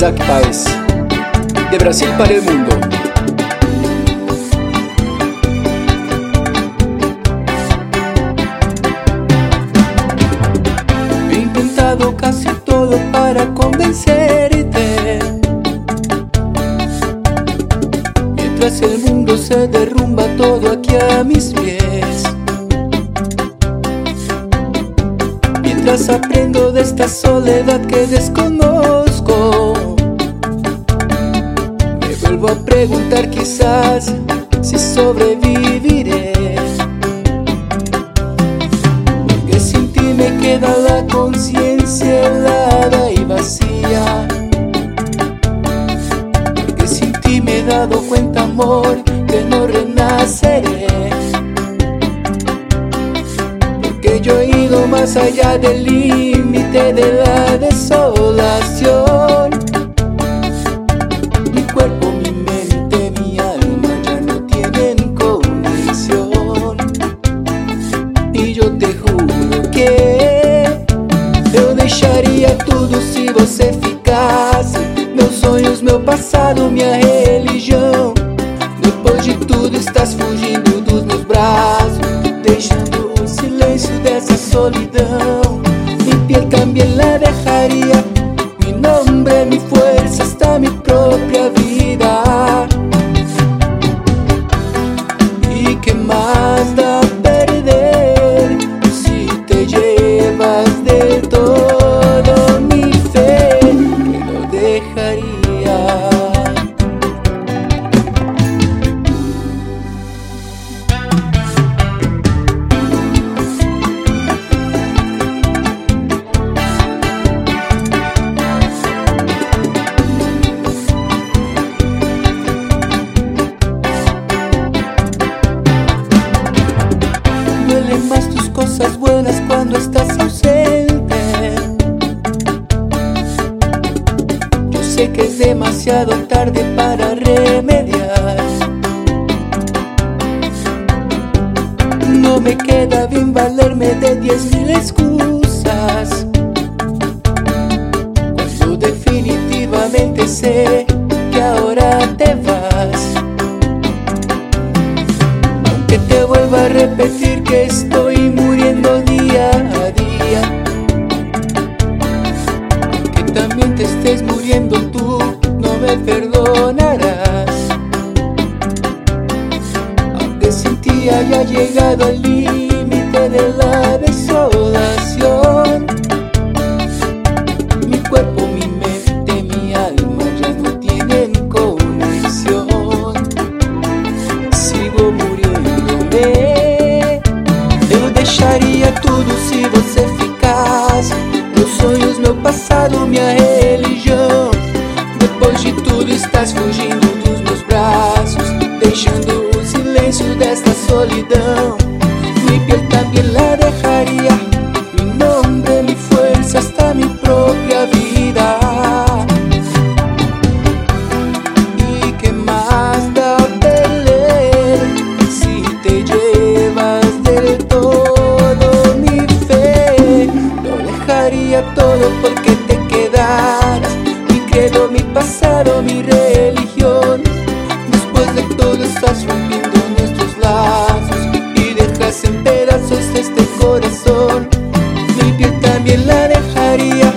Isaac Páez, de Brasil para el mundo. He intentado casi todo para convencerte, mientras el mundo se derrumba todo aquí a mis pies. Mientras aprendo de esta soledad que desconozco, me vuelvo a preguntar quizás si sobreviviré, porque sin ti me queda la conciencia helada y vacía, porque sin ti me he dado cuenta, amor, que no renaceré, porque yo he ido más allá del límite de la desolación. Mi cuerpo, mi mente, mi alma ya no tienen conexión, y yo te juro que eu deixaria tudo se você ficasse. Meus sonhos, meu passado, minha religião. Depois de tudo estás fugindo dos meus braços, deixando o silêncio dessa solidão. Mi piel también la dejaría, mi nombre, mi fuerza, hasta mi propia vida. ¿Y qué más da perder si te llevas de todo mi fe? Que lo dejaría. Duelen más tus cosas buenas cuando estás ausente. Yo sé que es demasiado tarde para remediar. No me queda bien valerme de 10.000 excusas, cuando definitivamente sé que ahora te vas. Aunque te vuelva a repetir que estoy muriendo día a día, aunque también te estés muriendo tú, no me perdonarás. Aunque sin ti haya llegado al límite de la desolación, mi cuerpo, mi mente, mi alma ya no tienen conexión. Sigo muriéndome. Eu deixaria tudo se você ficasse. Meus sonhos, meu passado, minha religião. Depois de tudo estás fugindo dos meus braços, deixando o silêncio desta solidão. Mi piel también la dejaría, mi nombre, mi fuerza, hasta mi propia vida. ¿Y qué más da perder si te llevas del todo mi fe? Lo dejaría todo porque te quedaras, mi credo, mi pasado, mi religión. Después de todo estás rompiendo nuestros lazos y dejas en pedazos este corazón. Mi piel también la dejaría,